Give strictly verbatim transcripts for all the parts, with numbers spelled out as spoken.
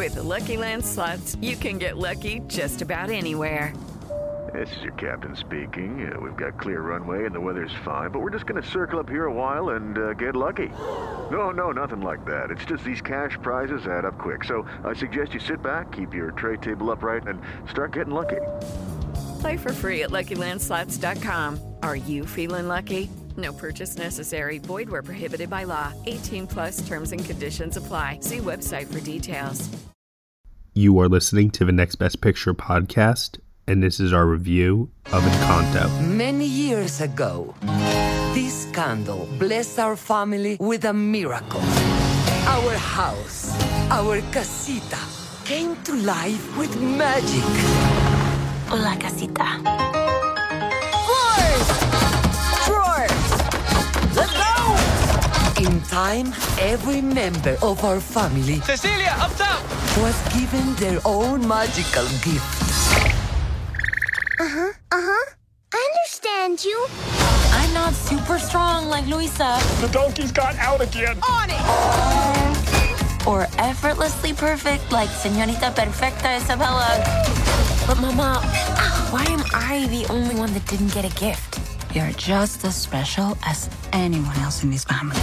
With the Lucky Land Slots, you can get lucky just about anywhere. This is your captain speaking. Uh, we've got clear runway and the weather's fine, but we're just going to circle up here a while and uh, get lucky. No, no, nothing like that. It's just these cash prizes add up quick. So I suggest you sit back, keep your tray table upright, and start getting lucky. Play for free at Lucky Land Slots dot com. Are you feeling lucky? No purchase necessary. Void where prohibited by law. eighteen plus terms and conditions apply. See website for details. You are listening to the Next Best Picture podcast, and this is our review of Encanto. Many years ago, this candle blessed our family with a miracle. Our house, our casita, came to life with magic. La casita. Floors! Drawers! Let's go! In time, every member of our family, Cecilia, up top! was given their own magical gift. Uh-huh, uh-huh. I understand you. I'm not super strong like Luisa. The donkey's got out again. On it! Or effortlessly perfect like Señorita Perfecta Isabella. But Mama, why am I the only one that didn't get a gift? You're just as special as anyone else in this family.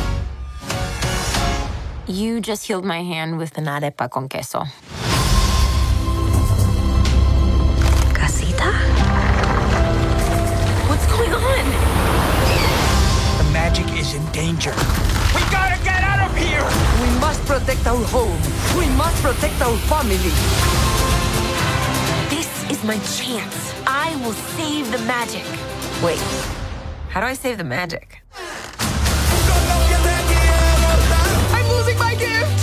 You just healed my hand with an arepa con queso. Casita? What's going on? The magic is in danger. We gotta get out of here! We must protect our home. We must protect our family. This is my chance. I will save the magic. Wait, how do I save the magic? I'm losing my gift!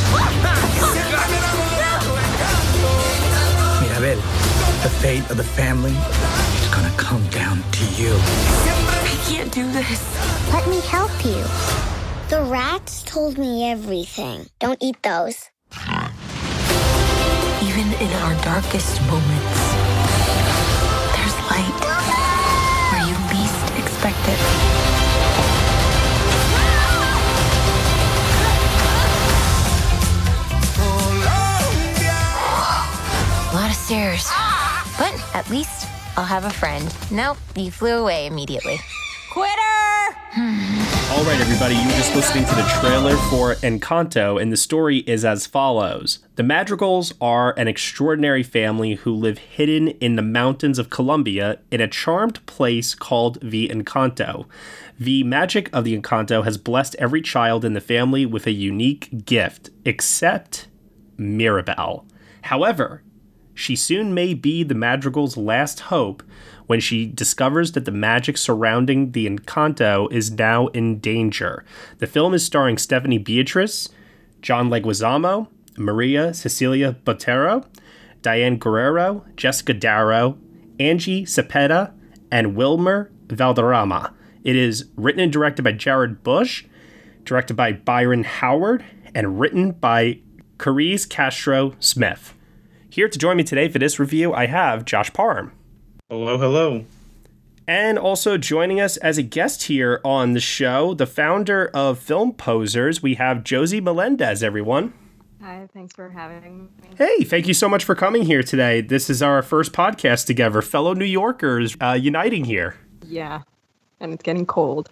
Mirabel, the fate of the family is gonna come down to you. I can't do this. Let me help you. The rats told me everything. Don't eat those. Even in our darkest moments, there's light where you least expect it. A lot of stairs. But at least I'll have a friend. Nope, you flew away immediately. Quitter! All right, everybody, you were just listening to the trailer for Encanto, and the story is as follows. The Madrigals are an extraordinary family who live hidden in the mountains of Colombia in a charmed place called the Encanto. The magic of the Encanto has blessed every child in the family with a unique gift, except Mirabel. However, she soon may be the Madrigal's last hope when she discovers that the magic surrounding the Encanto is now in danger. The film is starring Stephanie Beatriz, John Leguizamo, Maria Cecilia Botero, Diane Guerrero, Jessica Darrow, Angie Cepeda, and Wilmer Valderrama. It is written and directed by Jared Bush, directed by Byron Howard, and written by Carice Castro Smith. Here to join me today for this review, I have Josh Parham. Hello, hello. And also joining us as a guest here on the show, the founder of Film Posers, we have Josie Melendez, everyone. Hi, thanks for having me. Hey, thank you so much for coming here today. This is our first podcast together, fellow New Yorkers uh, uniting here. Yeah, and it's getting cold.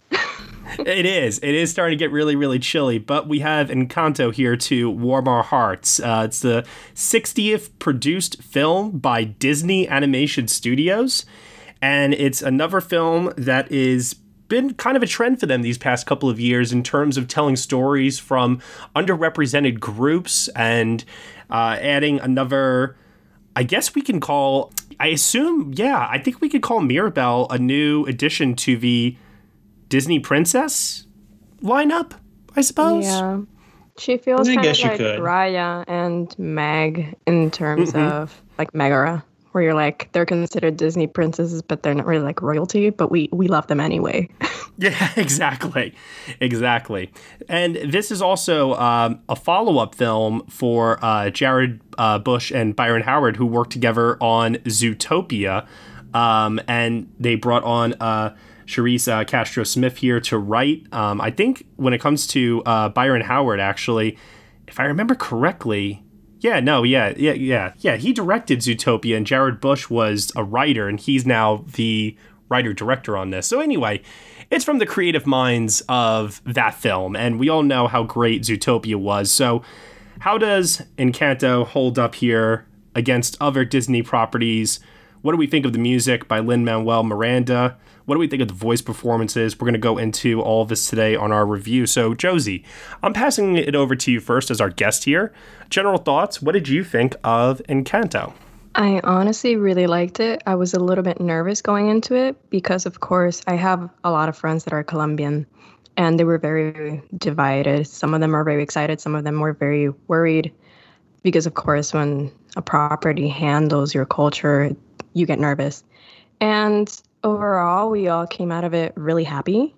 It is. It is starting to get really, really chilly, but we have Encanto here to warm our hearts. Uh, it's the sixtieth produced film by Disney Animation Studios, and it's another film that is been kind of a trend for them these past couple of years in terms of telling stories from underrepresented groups and uh, adding another, I guess we can call, I assume, yeah, I think we could call Mirabel a new addition to the Disney princess lineup, I suppose. Yeah. She feels I kind guess of you like could. Raya and Meg in terms Mhm. of like Megara, where you're like, they're considered Disney princesses, but they're not really like royalty, but we, we love them anyway. Yeah, exactly. Exactly. And this is also um, a follow-up film for uh, Jared uh, Bush and Byron Howard, who worked together on Zootopia. Um, and they brought on uh, Carice uh, Castro Smith here to write. Um, I think when it comes to uh, Byron Howard, actually, if I remember correctly, Yeah, no, yeah, yeah, yeah. Yeah, he directed Zootopia, and Jared Bush was a writer, and he's now the writer-director on this. So anyway, it's from the creative minds of that film, and we all know how great Zootopia was. So how does Encanto hold up here against other Disney properties? What do we think of the music by Lin-Manuel Miranda? What do we think of the voice performances? We're going to go into all of this today on our review. So, Josie, I'm passing it over to you first as our guest here. General thoughts, what did you think of Encanto? I honestly really liked it. I was a little bit nervous going into it because, of course, I have a lot of friends that are Colombian, and they were very divided. Some of them are very excited. Some of them were very worried because, of course, when a property handles your culture, you get nervous. And overall, we all came out of it really happy.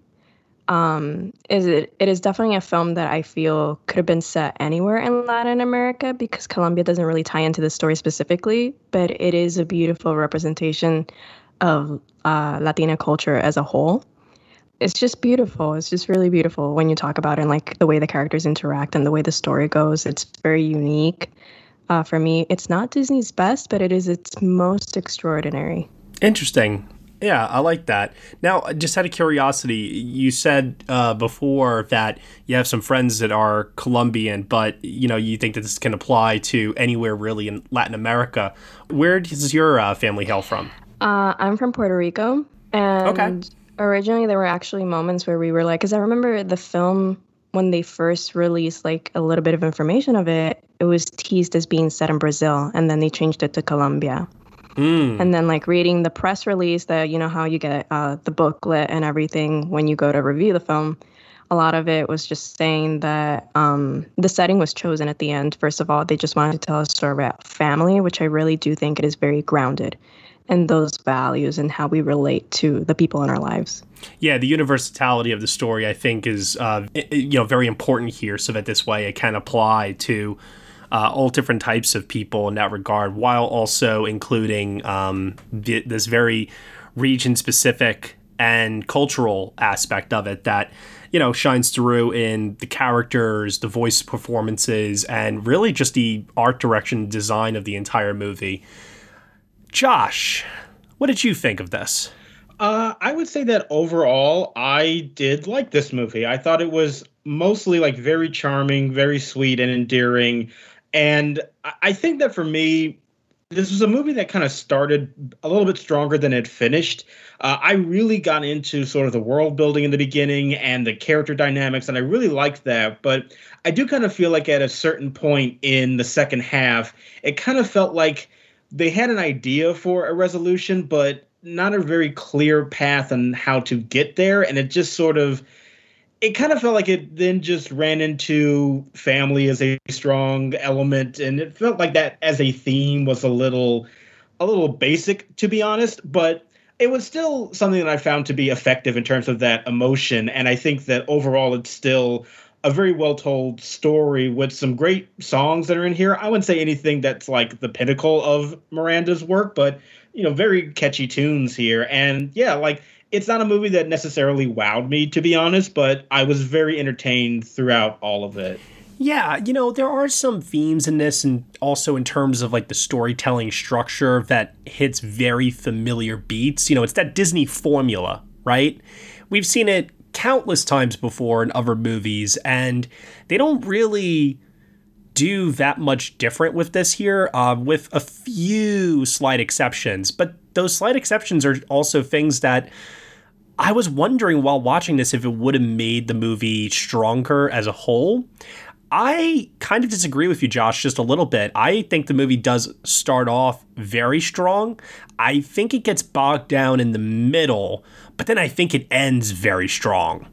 Um, is it, it is definitely a film that I feel could have been set anywhere in Latin America because Colombia doesn't really tie into the story specifically, but it is a beautiful representation of uh, Latina culture as a whole. It's just beautiful. It's just really beautiful when you talk about it and like the way the characters interact and the way the story goes. It's very unique. Uh, for me, it's not Disney's best, but it is its most extraordinary. Interesting. Yeah, I like that. Now, just out of curiosity, you said uh, before that you have some friends that are Colombian, but you know you think that this can apply to anywhere really in Latin America. Where does your uh, family hail from? Uh, I'm from Puerto Rico, and okay. Originally there were actually moments where we were like, because I remember the film when they first released like a little bit of information of it, it was teased as being set in Brazil, and then they changed it to Colombia. Mm. And then like reading the press release that, you know, how you get uh, the booklet and everything when you go to review the film, a lot of it was just saying that um, the setting was chosen at the end. First of all, they just wanted to tell a story about family, which I really do think it is very grounded in those values and how we relate to the people in our lives. Yeah, the universality of the story, I think, is uh, you know very important here, so that this way it can apply to Uh, all different types of people in that regard, while also including um, th- this very region-specific and cultural aspect of it that, you know, shines through in the characters, the voice performances, and really just the art direction design of the entire movie. Josh, what did you think of this? Uh, I would say that overall, I did like this movie. I thought it was mostly like very charming, very sweet and endearing. And I think that for me, this was a movie that kind of started a little bit stronger than it finished. Uh, I really got into sort of the world building in the beginning and the character dynamics, and I really liked that. But I do kind of feel like at a certain point in the second half, it kind of felt like they had an idea for a resolution, but not a very clear path on how to get there. And it just sort of It kind of felt like it then just ran into family as a strong element, and it felt like that as a theme was a little, a little basic, to be honest. But it was still something that I found to be effective in terms of that emotion, and I think that overall it's still a very well-told story with some great songs that are in here. I wouldn't say anything that's like the pinnacle of Miranda's work, but you know, very catchy tunes here, and yeah, like. It's not a movie that necessarily wowed me, to be honest, but I was very entertained throughout all of it. Yeah, you know, there are some themes in this, and also in terms of like the storytelling structure that hits very familiar beats. You know, it's that Disney formula, right? We've seen it countless times before in other movies, and they don't really do that much different with this here, uh, with a few slight exceptions. But those slight exceptions are also things that I was wondering while watching this if it would have made the movie stronger as a whole. I kind of disagree with you, Josh, just a little bit. I think the movie does start off very strong. I think it gets bogged down in the middle, but then I think it ends very strong.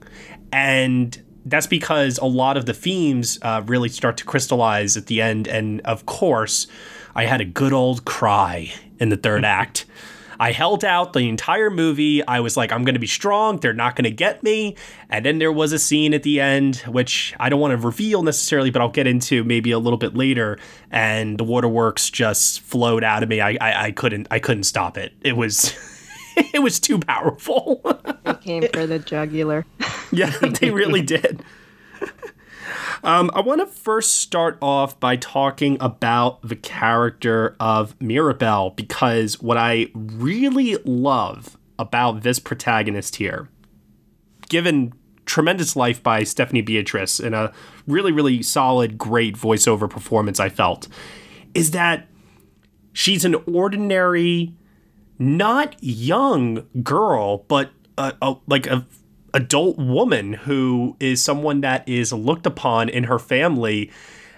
And that's because a lot of the themes uh, really start to crystallize at the end. And of course, I had a good old cry in the third act. I held out the entire movie. I was like, I'm going to be strong. They're not going to get me. And then there was a scene at the end, which I don't want to reveal necessarily, but I'll get into maybe a little bit later. And the waterworks just flowed out of me. I I, I couldn't I couldn't stop it. It was it was too powerful. It came for the jugular. Yeah, they really did. Um, I want to first start off by talking about the character of Mirabel, because what I really love about this protagonist here, given tremendous life by Stephanie Beatrice in a really, really solid, great voiceover performance, I felt, is that she's an ordinary, not young girl, but a, a, like a adult woman who is someone that is looked upon in her family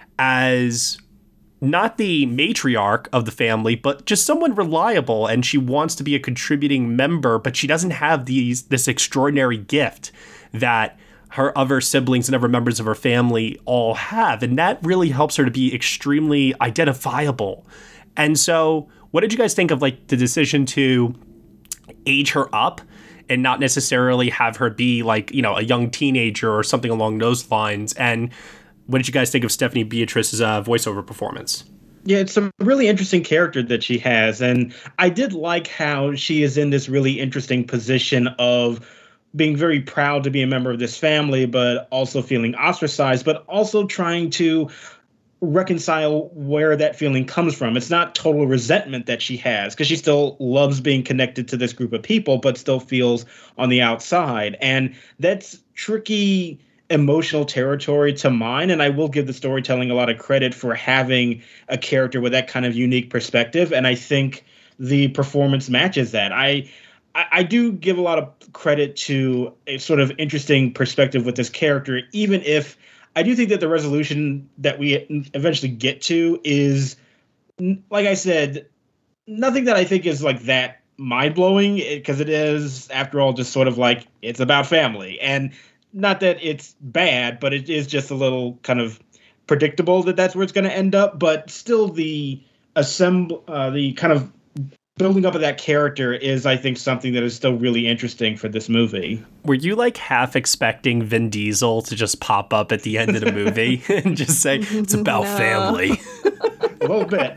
as not the matriarch of the family, but just someone reliable, and she wants to be a contributing member, but she doesn't have these this extraordinary gift that her other siblings and other members of her family all have, and that really helps her to be extremely identifiable. And so, what did you guys think of like the decision to age her up and not necessarily have her be like, you know, a young teenager or something along those lines? And what did you guys think of Stephanie Beatrice's uh, voiceover performance? Yeah, it's a really interesting character that she has. And I did like how she is in this really interesting position of being very proud to be a member of this family, but also feeling ostracized, but also trying to reconcile where that feeling comes from. It's not total resentment that she has, because she still loves being connected to this group of people, but still feels on the outside. And that's tricky emotional territory to mine. And I will give the storytelling a lot of credit for having a character with that kind of unique perspective. And I think the performance matches that. I I do give a lot of credit to a sort of interesting perspective with this character, even if I do think that the resolution that we eventually get to is, like I said, nothing that I think is like that mind-blowing, because it is, after all, just sort of like, it's about family. And not that it's bad, but it is just a little kind of predictable that that's where it's going to end up. But still, the assemble, uh, the kind of building up of that character is, I think, something that is still really interesting for this movie. Were you like half expecting Vin Diesel to just pop up at the end of the movie and just say, it's about no. family? A little bit.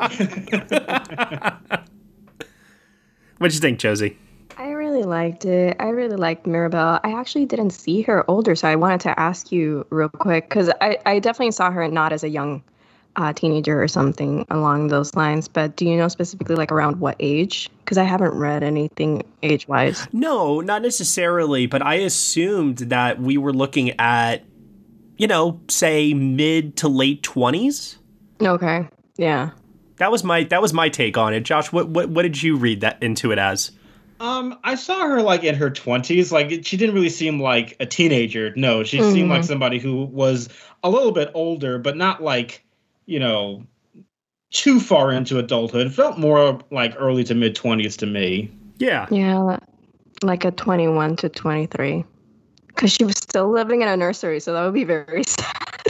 What'd you think, Josie? I really liked it. I really liked Mirabel. I actually didn't see her older, so I wanted to ask you real quick, because I, I definitely saw her not as a young Uh, teenager or something along those lines, but do you know specifically like around what age? Because I haven't read anything age-wise. No, not necessarily, but I assumed that we were looking at, you know, say mid to late twenties. Okay, yeah. That was my that was my take on it. Josh, what what what did you read that into it as? Um, I saw her like in her twenties. Like, she didn't really seem like a teenager. No, she mm-hmm. seemed like somebody who was a little bit older, but not like, you know, too far into adulthood. It felt more like early to mid twenties to me. Yeah. Yeah, like a twenty-one to twenty-three. Because she was still living in a nursery, so that would be very sad.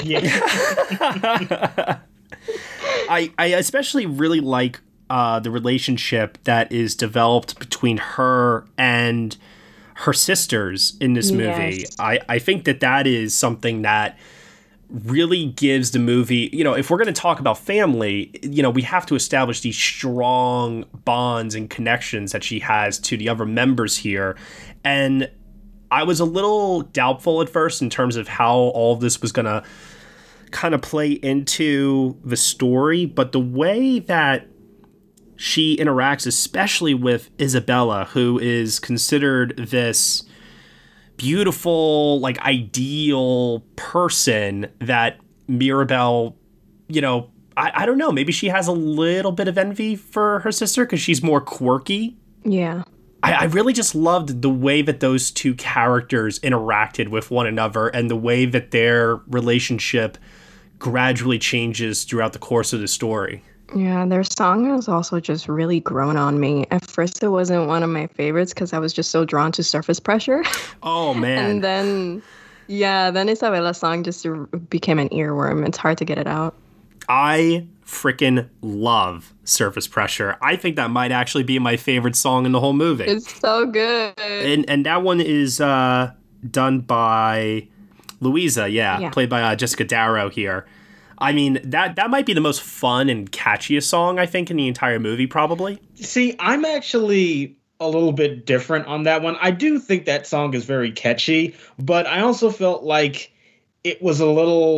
Yeah. I, I especially really like uh, the relationship that is developed between her and her sisters in this movie. Yes. I, I think that that is something that really gives the movie, you know, if we're going to talk about family, you know, we have to establish these strong bonds and connections that she has to the other members here. And I was a little doubtful at first in terms of how all of this was going to kind of play into the story, but the way that she interacts, especially with Isabella, who is considered this beautiful, like, ideal person that Mirabel, you know, I, I don't know, maybe she has a little bit of envy for her sister because she's more quirky. Yeah. I, I really just loved the way that those two characters interacted with one another and the way that their relationship gradually changes throughout the course of the story. Yeah, their song has also just really grown on me. At first, it wasn't one of my favorites because I was just so drawn to Surface Pressure. Oh, man. And then, yeah, then Isabella's song just became an earworm. It's hard to get it out. I freaking love Surface Pressure. I think that might actually be my favorite song in the whole movie. It's so good. And and that one is uh, done by Louisa, yeah, yeah. played by uh, Jessica Darrow here. I mean, that that might be the most fun and catchiest song, I think, in the entire movie, probably. See, I'm actually a little bit different on that one. I do think that song is very catchy, but I also felt like it was a little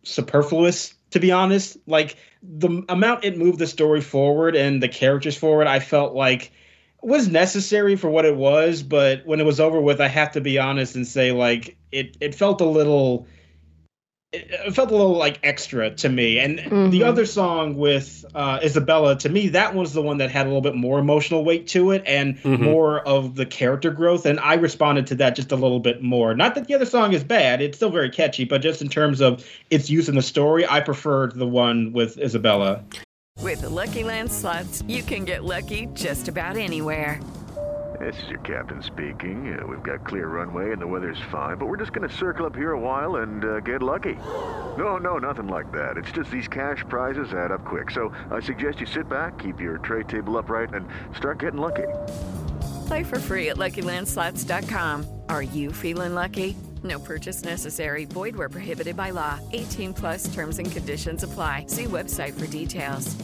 superfluous, to be honest. Like, the amount it moved the story forward and the characters forward, I felt like was necessary for what it was. But when it was over with, I have to be honest and say, like, it, it felt a little... It felt a little like extra to me. And mm-hmm. the other song with uh, Isabella, to me, that was the one that had a little bit more emotional weight to it and mm-hmm. more of the character growth. And I responded to that just a little bit more. Not that the other song is bad. It's still very catchy, but just in terms of its use in the story, I preferred the one with Isabella. With the Lucky Land Slots, you can get lucky just about anywhere. This is your captain speaking. Uh, we've got clear runway and the weather's fine, but we're just going to circle up here a while and uh, get lucky. No, no, nothing like that. It's just these cash prizes add up quick. So I suggest you sit back, keep your tray table upright, and start getting lucky. Play for free at Lucky Land Slots dot com. Are you feeling lucky? No purchase necessary. Void where prohibited by law. eighteen plus terms and conditions apply. See website for details.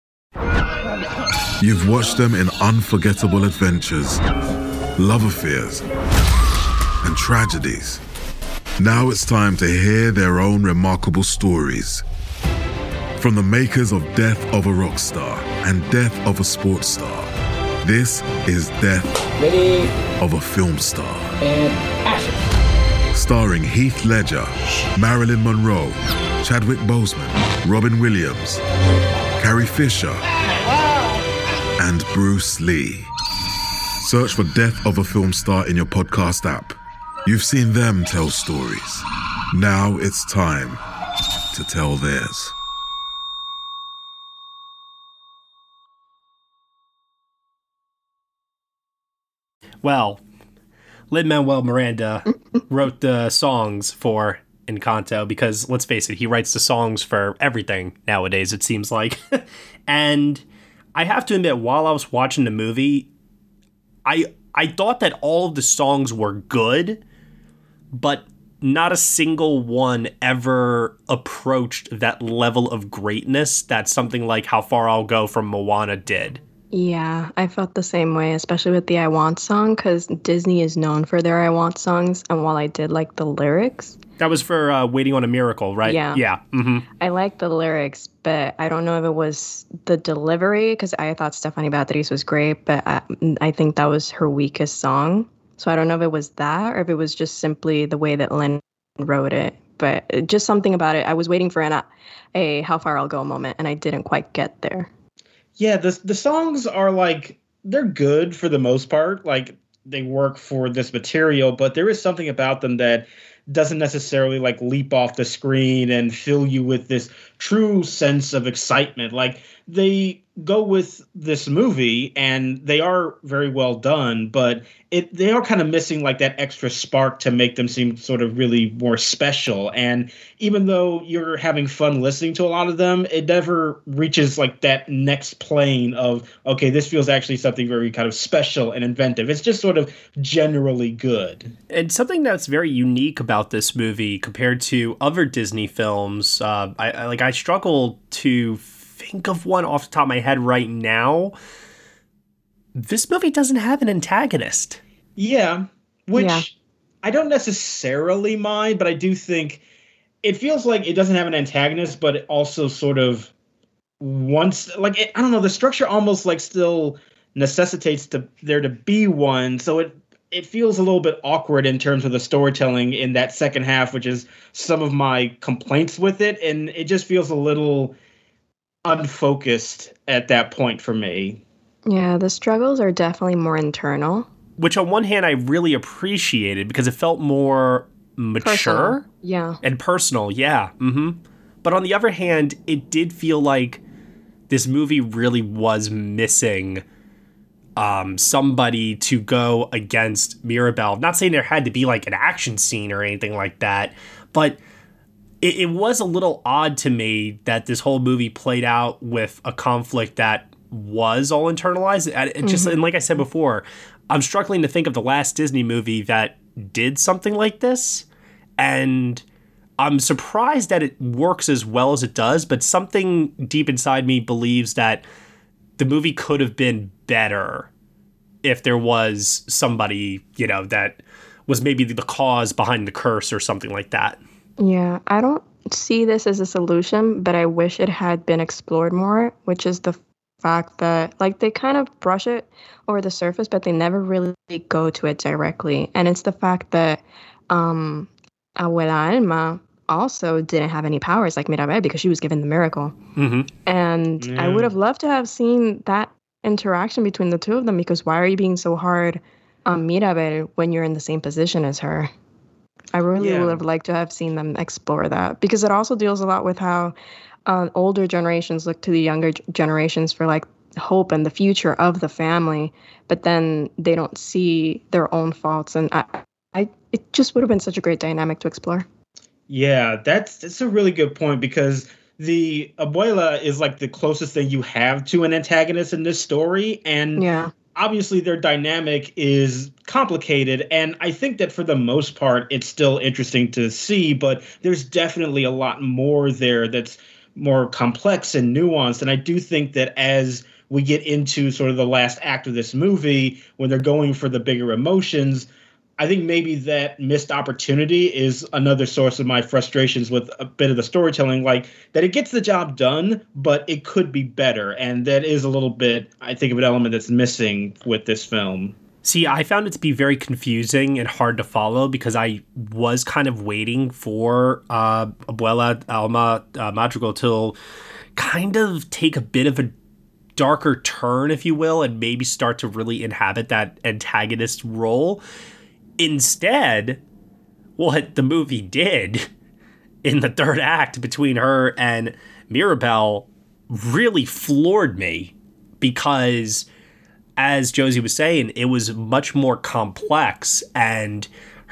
You've watched them in unforgettable adventures, love affairs, and tragedies. Now it's time to hear their own remarkable stories. From the makers of Death of a Rock Star and Death of a Sports Star, this is Death Ready. of a Film Star. And action. Starring Heath Ledger, Marilyn Monroe, Chadwick Boseman, Robin Williams, Carrie Fisher, and Bruce Lee. Search for Death of a Film Star in your podcast app. You've seen them tell stories. Now it's time to tell theirs. Well, Lin-Manuel Miranda wrote the songs for Encanto because, let's face it, he writes the songs for everything nowadays, it seems like. And I have to admit, while I was watching the movie, I I thought that all of the songs were good, but not a single one ever approached that level of greatness that something like How Far I'll Go from Moana did. Yeah, I felt the same way, especially with the I Want song, because Disney is known for their I Want songs, and while I did like the lyrics... That was for uh, Waiting on a Miracle, right? Yeah. Yeah. Mm-hmm. I like the lyrics, but I don't know if it was the delivery, because I thought Stephanie Beatriz was great, but I, I think that was her weakest song. So I don't know if it was that, or if it was just simply the way that Lin wrote it. But just something about it. I was waiting for an, a How Far I'll Go moment, and I didn't quite get there. Yeah, the the songs are like, they're good for the most part. Like, they work for this material, but there is something about them that doesn't necessarily like leap off the screen and fill you with this true sense of excitement. Like, they go with this movie and they are very well done, but it they are kind of missing like that extra spark to make them seem sort of really more special. And even though you're having fun listening to a lot of them, it never reaches like that next plane of, okay, this feels actually something very kind of special and inventive. It's just sort of generally good. And something that's very unique about this movie compared to other Disney films, uh, I, I like I struggle to think of one off the top of my head right now. This movie doesn't have an antagonist. Yeah, which Yeah. I don't necessarily mind, but I do think it feels like it doesn't have an antagonist, but it also sort of wants, like, it, I don't know, the structure almost like still necessitates to there to be one. So it it feels a little bit awkward in terms of the storytelling in that second half, which is some of my complaints with it. And it just feels a little unfocused at that point for me. Yeah, the struggles are definitely more internal. Which on one hand I really appreciated because it felt more mature. Personal. Yeah. And personal, yeah. Mm-hmm. But on the other hand, it did feel like this movie really was missing um, somebody to go against Mirabel. Not saying there had to be like an action scene or anything like that, but it, it was a little odd to me that this whole movie played out with a conflict that was all internalized. It just, Mhm. and like I said before, I'm struggling to think of the last Disney movie that did something like this. And I'm surprised that it works as well as it does, but something deep inside me believes that the movie could have been better if there was somebody, you know, that was maybe the cause behind the curse or something like that. Yeah, I don't see this as a solution, but I wish it had been explored more, which is the fact that, like, they kind of brush it over the surface, but they never really go to it directly. And it's the fact that um, Abuela Alma also didn't have any powers like Mirabel because she was given the miracle. Mm-hmm. And Mm. I would have loved to have seen that interaction between the two of them, because why are you being so hard on Mirabel when you're in the same position as her? I really Yeah. would have liked to have seen them explore that, because it also deals a lot with how uh, older generations look to the younger g- generations for like hope and the future of the family, but then they don't see their own faults. And I, I, it just would have been such a great dynamic to explore. Yeah, that's that's a really good point, because the abuela is like the closest thing you have to an antagonist in this story, and Yeah. obviously their dynamic is complicated, and I think that for the most part it's still interesting to see, but there's definitely a lot more there that's more complex and nuanced. And I do think that as we get into sort of the last act of this movie, when they're going for the bigger emotions, I think maybe that missed opportunity is another source of my frustrations with a bit of the storytelling, like that it gets the job done, but it could be better. And that is a little bit, I think, of an element that's missing with this film. See, I found it to be very confusing and hard to follow, because I was kind of waiting for uh, Abuela Alma uh, Madrigal to kind of take a bit of a darker turn, if you will, and maybe start to really inhabit that antagonist role. Instead, what the movie did in the third act between her and Mirabel really floored me, because, as Josie was saying, it was much more complex, and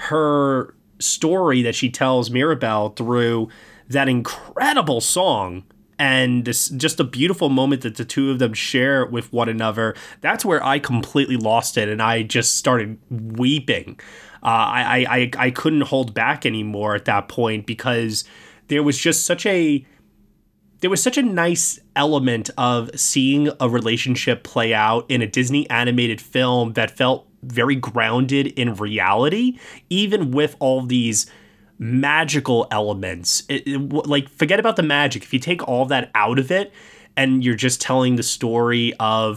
her story that she tells Mirabel through that incredible song and this, just a beautiful moment that the two of them share with one another, that's where I completely lost it, and I just started weeping. Uh, I, I, I couldn't hold back anymore at that point, because there was just such a there was such a nice element of seeing a relationship play out in a Disney animated film that felt very grounded in reality, even with all these magical elements. It, it, like, forget about the magic. If you take all that out of it and you're just telling the story of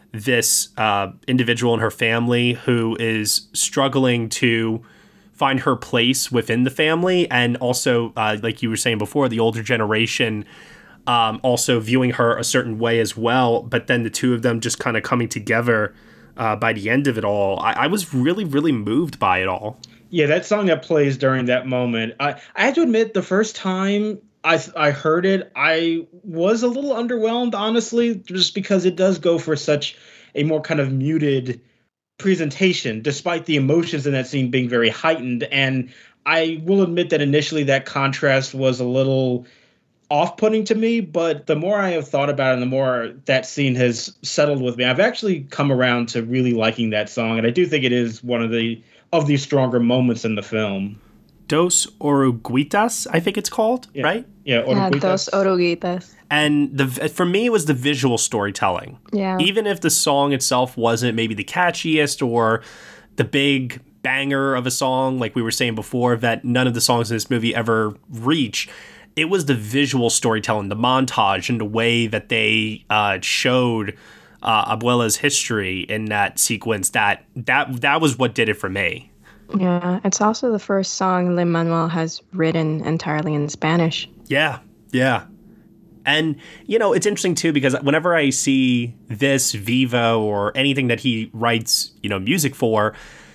this uh, individual and her family who is struggling to find her place within the family, and also, uh, like you were saying before, the older generation um, also viewing her a certain way as well, but then the two of them just kind of coming together uh, by the end of it all, I, I was really, really moved by it all. Yeah, that song that plays during that moment, I, I have to admit, the first time I I heard it, I was a little underwhelmed, honestly, just because it does go for such a more kind of muted presentation, despite the emotions in that scene being very heightened. And I will admit that initially that contrast was a little off-putting to me, but the more I have thought about it and the more that scene has settled with me, I've actually come around to really liking that song. And I do think it is one of the of these stronger moments in the film. Dos Oruguitas, I think it's called, yeah. right? Yeah, Yeah, Dos Oruguitas. And the for me, it was the visual storytelling. Yeah. Even if the song itself wasn't maybe the catchiest or the big banger of a song, like we were saying before, that none of the songs in this movie ever reach, it was the visual storytelling, the montage, and the way that they uh, showed uh, Abuela's history in that sequence. That that that was what did it for me. Yeah, it's also the first song Lin-Manuel has written entirely in Spanish. Yeah, yeah. And, you know, it's interesting, too, because whenever I see this, Vivo, or anything that he writes, you know, music for,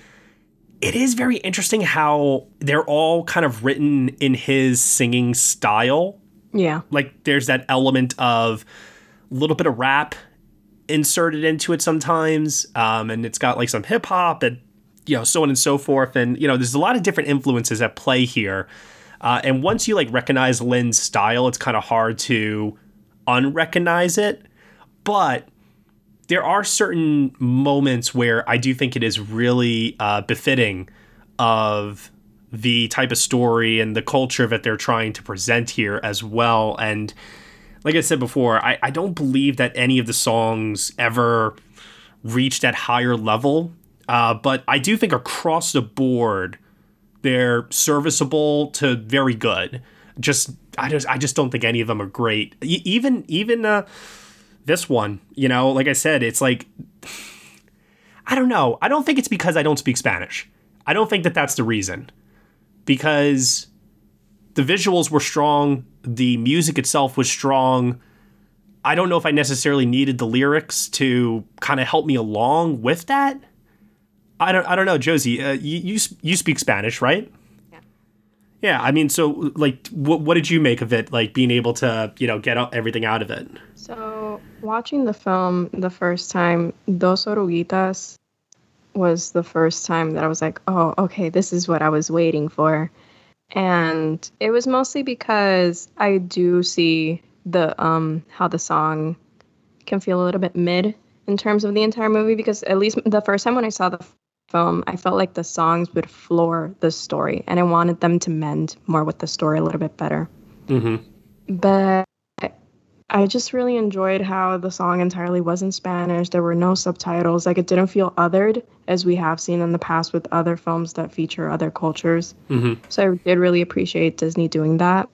it is very interesting how they're all kind of written in his singing style. Yeah. Like, there's that element of a little bit of rap inserted into it sometimes, um, and it's got, like, some hip-hop and, you know, so on and so forth. And, you know, there's a lot of different influences at play here. Uh, and once you like recognize Lin's style, it's kind of hard to unrecognize it. But there are certain moments where I do think it is really uh, befitting of the type of story and the culture that they're trying to present here as well. And like I said before, I, I don't believe that any of the songs ever reached that higher level. Uh, but I do think across the board, they're serviceable to very good. Just I just I just don't think any of them are great. E- even even uh, this one, you know, like I said, it's like, I don't know. I don't think it's because I don't speak Spanish. I don't think that that's the reason. Because the visuals were strong, the music itself was strong. I don't know if I necessarily needed the lyrics to kind of help me along with that. I don't I don't know, Josie, uh, you, you you speak Spanish, right? Yeah. Yeah, I mean, so, like, what what did you make of it, like, being able to, you know, get everything out of it? So, watching the film the first time, Dos Oruguitas was the first time that I was like, oh, okay, this is what I was waiting for. And it was mostly because I do see the um how the song can feel a little bit mid in terms of the entire movie, because at least the first time when I saw the film, I felt like the songs would floor the story, and I wanted them to mend more with the story a little bit better. Mm-hmm. But I just really enjoyed how the song entirely was in Spanish. There were no subtitles. Like, it didn't feel othered, as we have seen in the past with other films that feature other cultures. Mm-hmm. So I did really appreciate Disney doing that.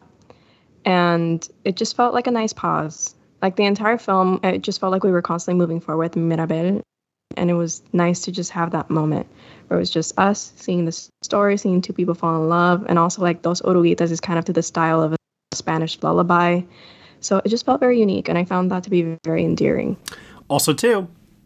And it just felt like a nice pause. Like, the entire film, it just felt like we were constantly moving forward with Mirabel. And it was nice to just have that moment where it was just us seeing the story, seeing two people fall in love. And also, like, Dos Oruguitas is kind of to the style of a Spanish lullaby. So it just felt very unique, and I found that to be very endearing. Also, too,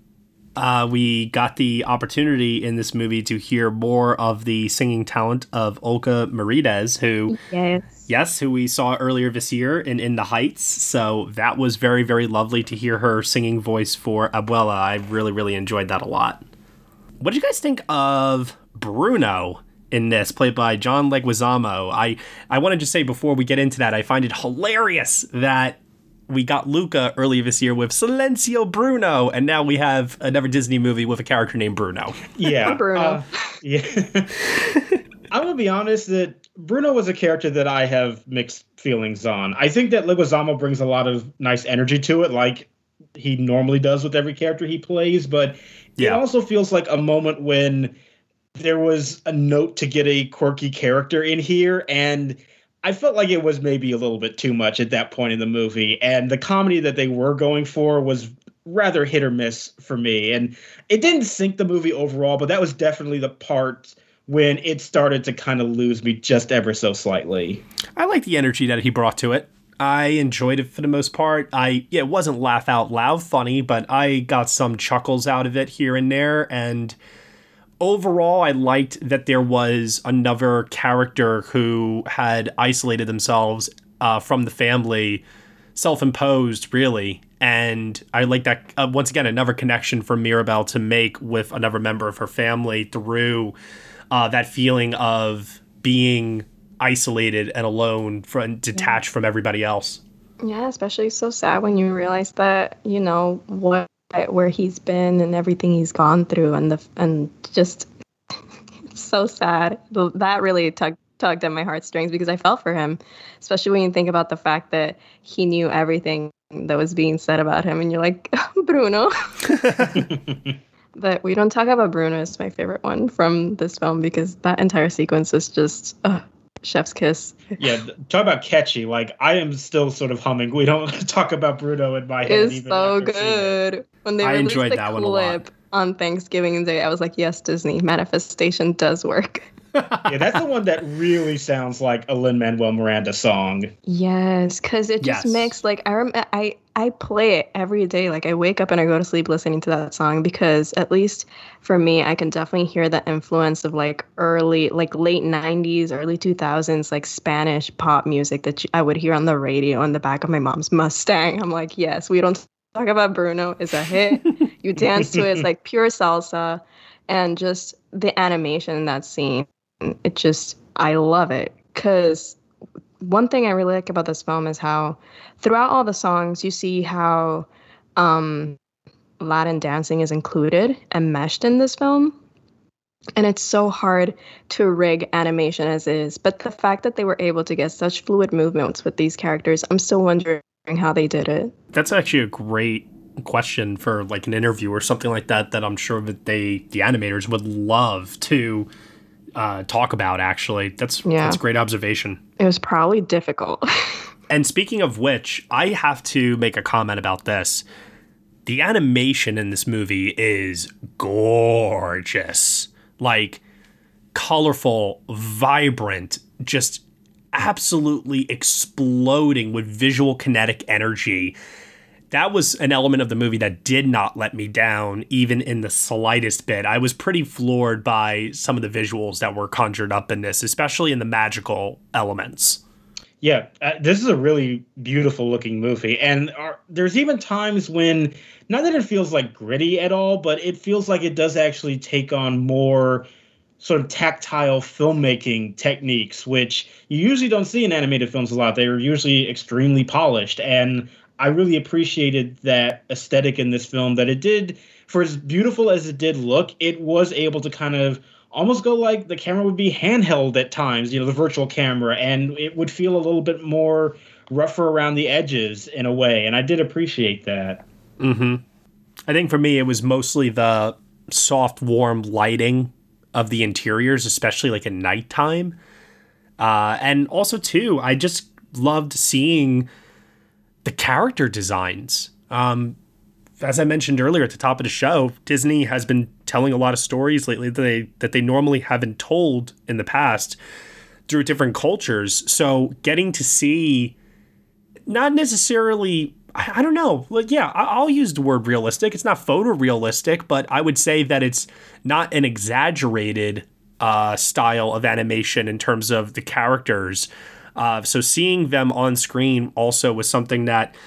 uh, we got the opportunity in this movie to hear more of the singing talent of Olga Merides, who, yes, yes, who we saw earlier this year in In the Heights. So that was very, very lovely to hear her singing voice for Abuela. I really, really enjoyed that a lot. What did you guys think of Bruno in this, played by John Leguizamo? I, I want to just say before we get into that, I find it hilarious that we got Luca earlier this year with Silencio Bruno, and now we have another Disney movie with a character named Bruno. Yeah. Bruno. Uh, yeah. I'm going to be honest that Bruno was a character that I have mixed feelings on. I think that Leguizamo brings a lot of nice energy to it, like he normally does with every character he plays, but yeah. It also feels like a moment when there was a note to get a quirky character in here, and I felt like it was maybe a little bit too much at that point in the movie, and the comedy that they were going for was rather hit or miss for me, and it didn't sink the movie overall, but that was definitely the part when it started to kind of lose me just ever so slightly. I like the energy that he brought to it. I enjoyed it for the most part. I yeah, it wasn't laugh out loud funny, but I got some chuckles out of it here and there, and overall, I liked that there was another character who had isolated themselves uh, from the family, self-imposed, really. And I like that, uh, once again, another connection for Mirabel to make with another member of her family through uh, that feeling of being isolated and alone, from, detached yeah. from everybody else. Yeah, especially so sad when you realize that, you know, what where he's been and everything he's gone through, and the and just so sad. That really tugged tugged at my heartstrings, because I felt for him, especially when you think about the fact that he knew everything that was being said about him, and you're like, Bruno. But we don't talk about Bruno. It's my favorite one from this film, because that entire sequence is just uh, chef's kiss. Yeah, talk about catchy. Like, I am still sort of humming. We don't talk about Bruno in my head. It's even so good. When they I released enjoyed the that clip one a lot. on Thanksgiving Day, I was like, yes, Disney, manifestation does work. Yeah, that's the one that really sounds like a Lin-Manuel Miranda song. Yes, because it just Yes. makes, like, I, rem- I I play it every day. Like, I wake up and I go to sleep listening to that song, because at least for me, I can definitely hear the influence of, like, early, like, late nineties, early two thousands, like, Spanish pop music that I would hear on the radio in the back of my mom's Mustang. I'm like, yes, we don't talk about Bruno. It's a hit. You dance to it. It's like pure salsa. And just the animation in that scene, it just, I love it. Because one thing I really like about this film is how throughout all the songs, you see how um, Latin dancing is included and meshed in this film. And it's so hard to rig animation as is. But the fact that they were able to get such fluid movements with these characters, I'm still wondering how they did it. That's actually a great question for like an interview or something like that, that I'm sure that they, the animators, would love to uh, talk about, actually. That's, yeah. that's a great observation. It was probably difficult. And speaking of which, I have to make a comment about this. The animation in this movie is gorgeous. Like, colorful, vibrant, just absolutely exploding with visual kinetic energy. That was an element of the movie that did not let me down, even in the slightest bit. I was pretty floored by some of the visuals that were conjured up in this, especially in the magical elements. Yeah, uh, this is a really beautiful looking movie. And our, there's even times when, not that it feels like gritty at all, but it feels like it does actually take on more sort of tactile filmmaking techniques, which you usually don't see in animated films a lot. They're usually extremely polished. And I really appreciated that aesthetic in this film, that it did, for as beautiful as it did look, it was able to kind of almost go like the camera would be handheld at times, you know, the virtual camera, and it would feel a little bit more rougher around the edges in a way. And I did appreciate that. Mm-hmm. I think for me, it was mostly the soft, warm lighting of the interiors, especially like at nighttime. Uh, and also, too, I just loved seeing the character designs. Um, as I mentioned earlier at the top of the show, Disney has been telling a lot of stories lately that they, that they normally haven't told in the past through different cultures. So getting to see not necessarily, I, I don't know, like, yeah, I, I'll use the word realistic. It's not photorealistic, but I would say that it's not an exaggerated uh, style of animation in terms of the characters. Uh, so seeing them on screen also was something that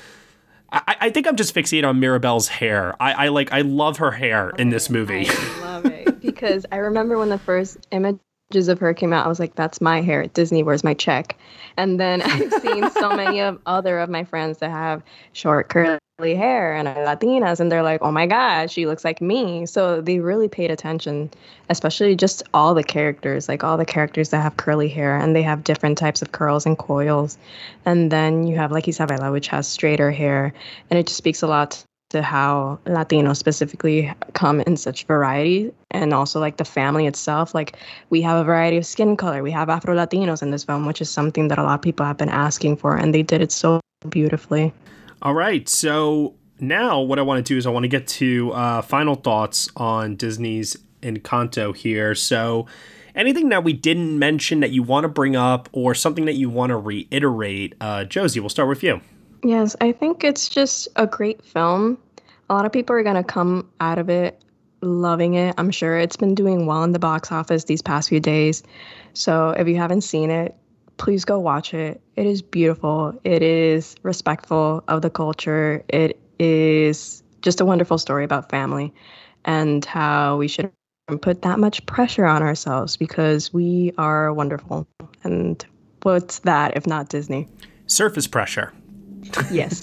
I, I think I'm just fixated on Mirabel's hair. I, I like I love her hair in this movie. I love it because I remember when the first images of her came out, I was like, "That's my hair at Disney. Where's my check?" And then I've seen so many of other of my friends that have short curly hair and are Latinas, and they're like, "Oh my God, she looks like me." So they really paid attention, especially just all the characters, like all the characters that have curly hair, and they have different types of curls and coils. And then you have like Isabela, which has straighter hair, and it just speaks a lot to how Latinos specifically come in such variety, and also like the family itself. Like we have a variety of skin color. We have Afro Latinos in this film, which is something that a lot of people have been asking for, and they did it so beautifully. All right, so now what I want to do is I want to get to uh, final thoughts on Disney's Encanto here. So anything that we didn't mention that you want to bring up or something that you want to reiterate, uh, Josie, we'll start with you. Yes, I think it's just a great film. A lot of people are going to come out of it loving it. I'm sure it's been doing well in the box office these past few days. So if you haven't seen it, please go watch it. It is beautiful. It is respectful of the culture. It is just a wonderful story about family and how we shouldn't put that much pressure on ourselves because we are wonderful. And what's that if not Disney? Surface pressure. Yes.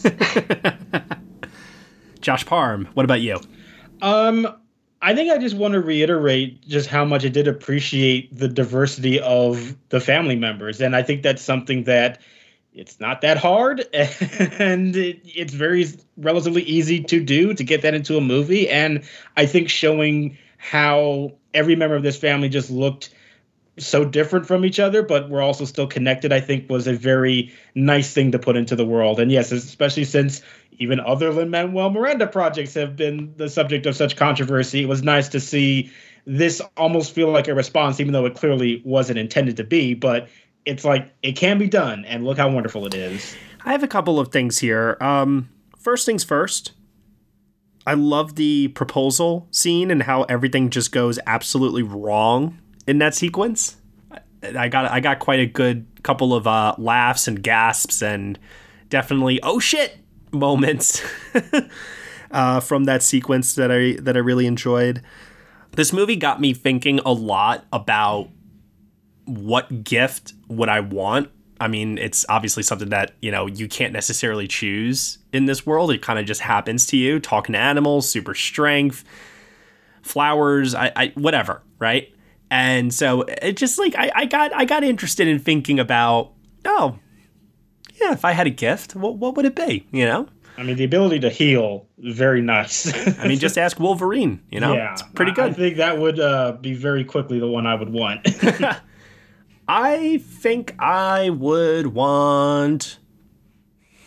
Josh Parham, what about you? Um, I think I just want to reiterate just how much I did appreciate the diversity of the family members. And I think that's something that it's not that hard and it, it's very relatively easy to do, to get that into a movie. And I think showing how every member of this family just looked so different from each other, but we're also still connected, I think was a very nice thing to put into the world. And yes, especially since even other Lin-Manuel Miranda projects have been the subject of such controversy, it was nice to see this almost feel like a response, even though it clearly wasn't intended to be. But it's like, it can be done, and look how wonderful it is. I have a couple of things here. Um, first things first, I love the proposal scene and how everything just goes absolutely wrong in that sequence. I got I got quite a good couple of uh, laughs and gasps and definitely oh shit moments uh, from that sequence that I that I really enjoyed. This movie got me thinking a lot about what gift would I want. I mean, it's obviously something that, you know, you can't necessarily choose in this world. It kind of just happens to you. Talking to animals, super strength, flowers, I, I whatever, right? And so it just like I, I got I got interested in thinking about, oh, yeah, if I had a gift, what what would it be? You know? I mean, the ability to heal, very nice. I mean, just ask Wolverine, you know? Yeah, it's pretty good. I think that would uh, be very quickly the one I would want. I think I would want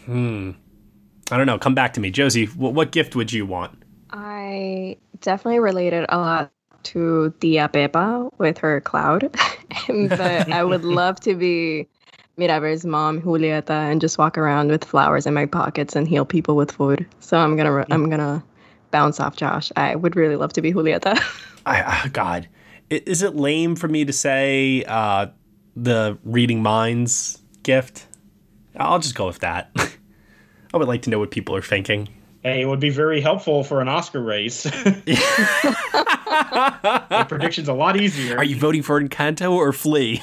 Hmm. I don't know. Come back to me. Josie, what, what gift would you want? I definitely related a lot to Tia Pepa with her cloud. But I would love to be Miraber's mom, Julieta, and just walk around with flowers in my pockets and heal people with food. So I'm gonna mm-hmm. I'm gonna bounce off Josh. I would really love to be Julieta. I, oh God, is it lame for me to say uh, the reading minds gift? I'll just go with that. I would like to know what people are thinking. Hey, it would be very helpful for an Oscar race. The prediction's a lot easier. Are you voting for Encanto or Flea?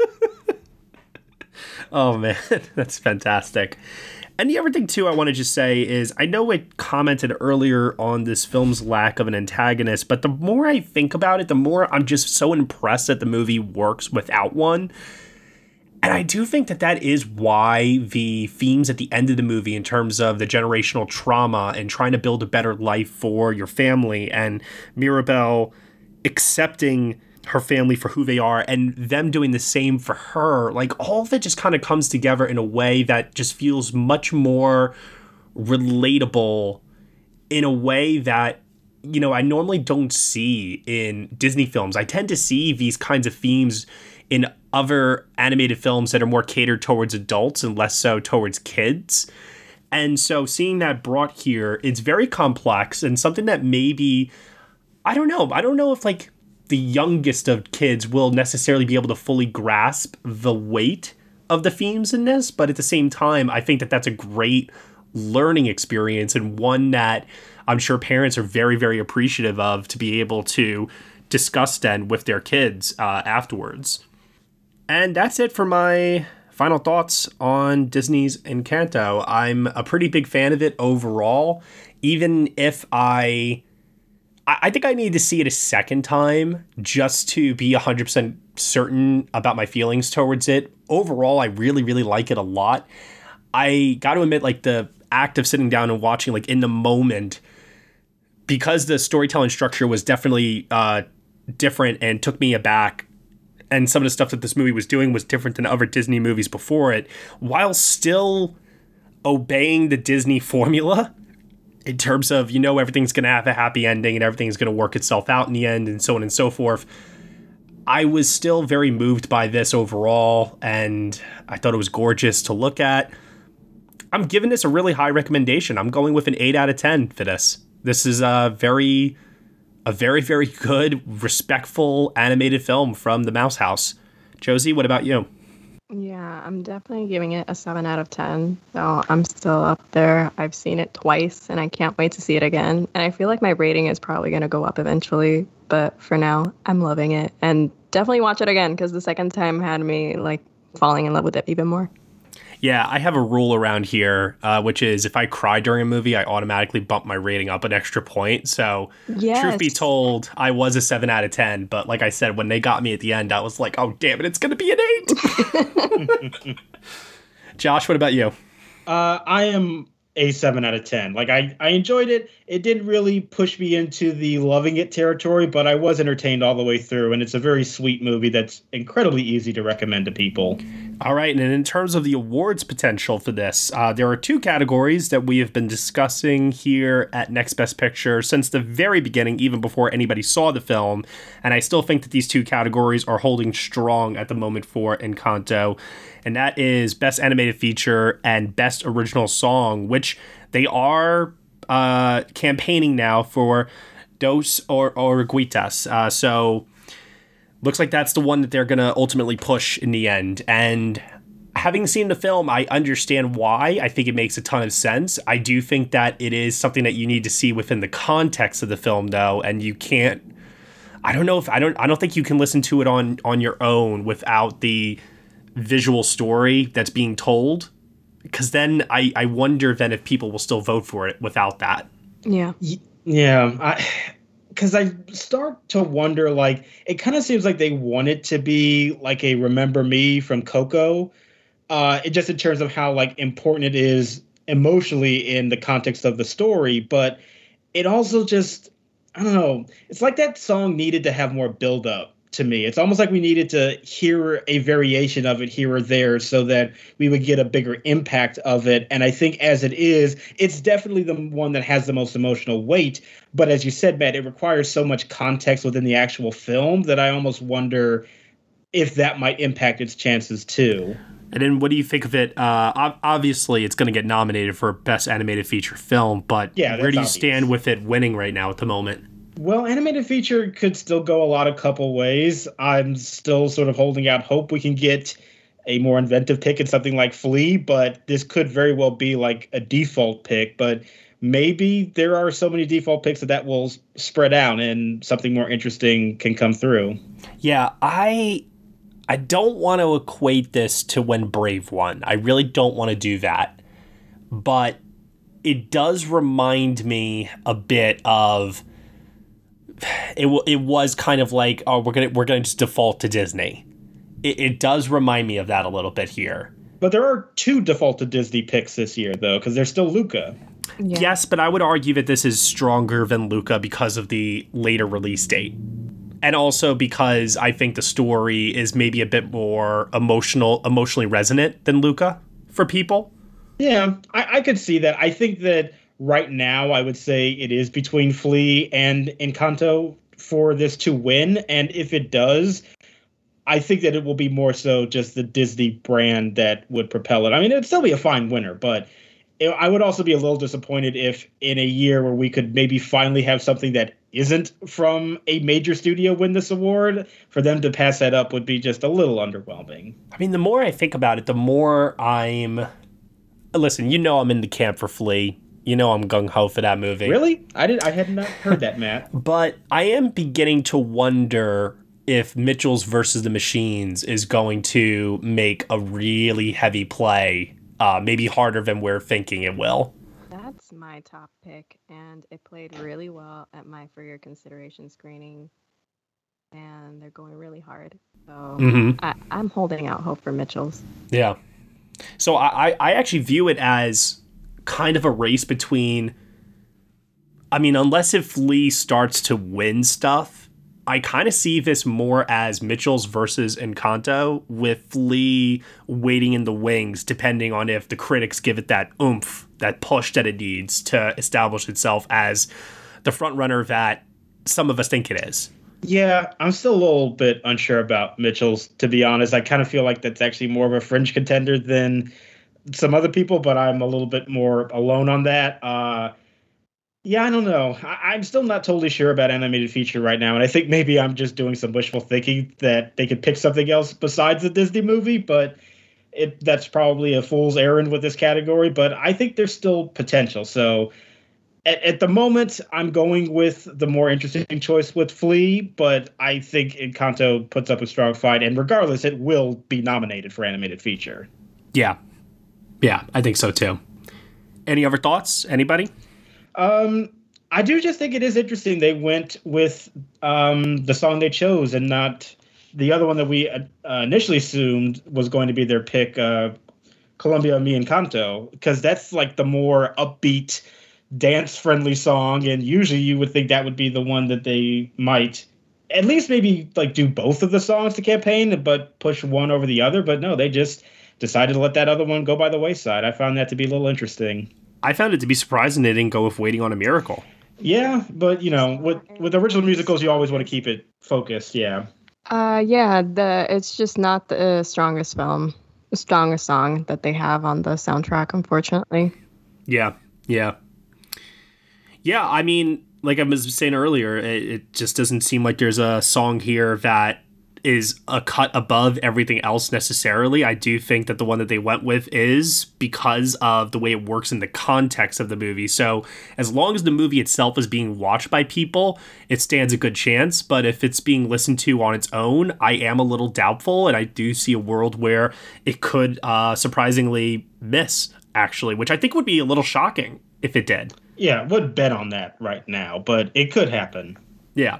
Oh, man, that's fantastic. And the other thing, too, I want to just say is I know I commented earlier on this film's lack of an antagonist, but the more I think about it, the more I'm just so impressed that the movie works without one. And I do think that that is why the themes at the end of the movie in terms of the generational trauma and trying to build a better life for your family and Mirabel accepting her family for who they are and them doing the same for her, like all of it just kind of comes together in a way that just feels much more relatable in a way that, you know, I normally don't see in Disney films. I tend to see these kinds of themes in other animated films that are more catered towards adults and less so towards kids. And so seeing that brought here, it's very complex and something that maybe, I don't know, I don't know if like the youngest of kids will necessarily be able to fully grasp the weight of the themes in this. But at the same time, I think that that's a great learning experience and one that I'm sure parents are very, very appreciative of to be able to discuss then with their kids uh, afterwards. And that's it for my final thoughts on Disney's Encanto. I'm a pretty big fan of it overall, even if I... I think I need to see it a second time just to be one hundred percent certain about my feelings towards it. Overall, I really, really like it a lot. I got to admit, like, the act of sitting down and watching, like, in the moment, because the storytelling structure was definitely uh, different and took me aback, and some of the stuff that this movie was doing was different than other Disney movies before it, while still obeying the Disney formula in terms of, you know, everything's going to have a happy ending and everything's going to work itself out in the end and so on and so forth. I was still very moved by this overall, and I thought it was gorgeous to look at. I'm giving this a really high recommendation. I'm going with an eight out of ten for this. This is a very, a very, very good, respectful animated film from the Mouse House. Josie, what about you? Yeah, I'm definitely giving it a seven out of ten. So I'm still up there. I've seen it twice and I can't wait to see it again. And I feel like my rating is probably going to go up eventually. But for now, I'm loving it. And definitely watch it again because the second time had me like falling in love with it even more. Yeah, I have a rule around here, uh, which is if I cry during a movie, I automatically bump my rating up an extra point. So yes. Truth be told, I was a seven out of ten. But like I said, when they got me at the end, I was like, oh, damn it, it's going to be an eight. Josh, what about you? Uh, I am a seven out of ten. Like, I, I enjoyed it. It didn't really push me into the loving it territory, but I was entertained all the way through. And it's a very sweet movie that's incredibly easy to recommend to people. All right, and in terms of the awards potential for this, uh, there are two categories that we have been discussing here at Next Best Picture since the very beginning, even before anybody saw the film, and I still think that these two categories are holding strong at the moment for Encanto, and that is Best Animated Feature and Best Original Song, which they are uh, campaigning now for Dos or Oruguitas, uh, so... Looks like that's the one that they're going to ultimately push in the end. And having seen the film, I understand why. I think it makes a ton of sense. I do think that it is something that you need to see within the context of the film, though. And you can't, I don't know if, I don't, I don't think you can listen to it on, on your own without the visual story that's being told. Because then I, I wonder then if people will still vote for it without that. Yeah. Yeah. I... Because I start to wonder, like, it kind of seems like they want it to be like a Remember Me from Coco. Uh, it just in terms of how, like, important it is emotionally in the context of the story. But it also just, I don't know, it's like that song needed to have more build up. to me. It's almost like we needed to hear a variation of it here or there so that we would get a bigger impact of it. And I think as it is, it's definitely the one that has the most emotional weight. But as you said, Matt, it requires so much context within the actual film that I almost wonder if that might impact its chances too. And then what do you think of it? Uh, obviously, it's going to get nominated for Best Animated Feature Film, but yeah, where do you obvious. stand with it winning right now at the moment? Well, animated feature could still go a lot of couple ways. I'm still sort of holding out hope we can get a more inventive pick in something like Flea, but this could very well be like a default pick. But maybe there are so many default picks that that will spread out and something more interesting can come through. Yeah, I I don't want to equate this to when Brave won. I really don't want to do that. But it does remind me a bit of it. It was kind of like, oh, we're gonna we're gonna just default to Disney. It, it does remind me of that a little bit here. But there are two default to Disney picks this year, though, because there's still Luca. Yeah. Yes, but I would argue that this is stronger than Luca because of the later release date. And also because I think the story is maybe a bit more emotional, emotionally resonant than Luca for people. Yeah, I, I could see that. I think that right now I would say it is between Flea and Encanto for this to win. And if it does, I think that it will be more so just the Disney brand that would propel it. I mean, it'd still be a fine winner, but it, I would also be a little disappointed if in a year where we could maybe finally have something that isn't from a major studio win this award, for them to pass that up would be just a little underwhelming. I mean, the more I think about it, the more I'm... Listen, you know I'm in the camp for Flea. You know I'm gung-ho for that movie. Really? I did. I had not heard that, Matt. But I am beginning to wonder if Mitchell's versus the Machines is going to make a really heavy play, uh, maybe harder than we're thinking it will. That's my top pick, and it played really well at my For Your Consideration screening, and they're going really hard. So mm-hmm. I, I'm holding out hope for Mitchell's. Yeah. So I, I actually view it as kind of a race between, I mean, unless if Flea starts to win stuff, I kind of see this more as Mitchell's versus Encanto, with Flea waiting in the wings, depending on if the critics give it that oomph, that push that it needs to establish itself as the front runner that some of us think it is. Yeah, I'm still a little bit unsure about Mitchell's, to be honest. I kind of feel like that's actually more of a fringe contender than some other people, but I'm a little bit more alone on that. Uh, yeah, I don't know. I- I'm still not totally sure about animated feature right now, and I think maybe I'm just doing some wishful thinking that they could pick something else besides the Disney movie, but it that's probably a fool's errand with this category, but I think there's still potential. So at, at the moment, I'm going with the more interesting choice with Flea, but I think Encanto puts up a strong fight, and regardless, it will be nominated for animated feature. Yeah. Yeah, I think so too. Any other thoughts? Anybody? Um, I do just think it is interesting they went with um, the song they chose and not the other one that we uh, initially assumed was going to be their pick, uh, Colombia Mi Encanto, because that's like the more upbeat, dance-friendly song, and usually you would think that would be the one that they might at least maybe like do both of the songs to campaign, but push one over the other. But no, they just decided to let that other one go by the wayside. I found that to be a little interesting. I found it to be surprising they didn't go with Waiting on a Miracle. Yeah, but, you know, with with original musicals, you always want to keep it focused, yeah. Uh, yeah, the it's just not the strongest film, the strongest song that they have on the soundtrack, unfortunately. Yeah, yeah. Yeah, I mean, like I was saying earlier, it, it just doesn't seem like there's a song here that is a cut above everything else necessarily. I do think that the one that they went with is because of the way it works in the context of the movie. So as long as the movie itself is being watched by people, it stands a good chance. But if it's being listened to on its own, I am a little doubtful. And I do see a world where it could uh, surprisingly miss, actually, which I think would be a little shocking if it did. Yeah, would bet on that right now, but it could happen. Yeah.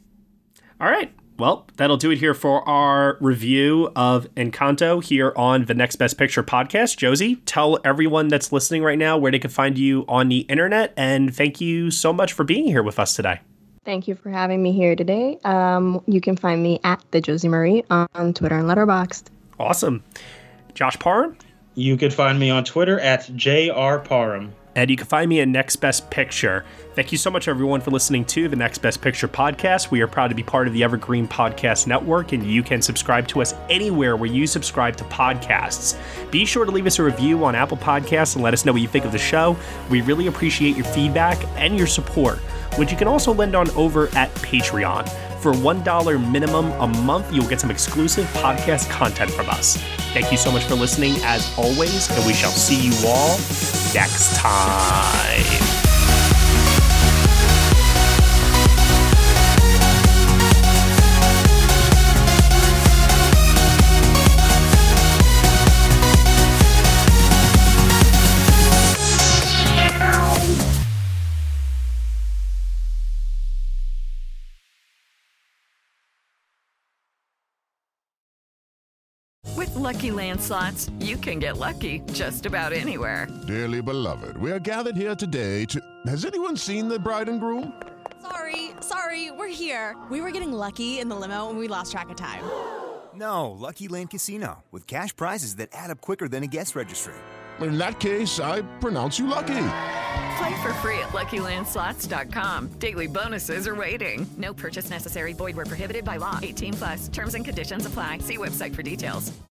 All right. Well, that'll do it here for our review of Encanto here on the Next Best Picture podcast. Josie, tell everyone that's listening right now where they can find you on the internet, and thank you so much for being here with us today. Thank you for having me here today. Um, you can find me at the Josie Marie on Twitter and Letterboxd. Awesome. Josh Parham? You can find me on Twitter at J R Parham. And you can find me at Next Best Picture. Thank you so much, everyone, for listening to the Next Best Picture podcast. We are proud to be part of the Evergreen Podcast Network, and you can subscribe to us anywhere where you subscribe to podcasts. Be sure to leave us a review on Apple Podcasts and let us know what you think of the show. We really appreciate your feedback and your support, which you can also lend on over at Patreon. For one dollar minimum a month, you'll get some exclusive podcast content from us. Thank you so much for listening, as always, and we shall see you all next time. With Lucky Land Slots, you can get lucky just about anywhere. Dearly beloved, we are gathered here today to... Has anyone seen the bride and groom? Sorry, sorry, we're here. We were getting lucky in the limo and we lost track of time. No, Lucky Land Casino, with cash prizes that add up quicker than a guest registry. In that case, I pronounce you lucky. Play for free at Lucky Land Slots dot com. Daily bonuses are waiting. No purchase necessary. Void where prohibited by law. eighteen plus. Terms and conditions apply. See website for details.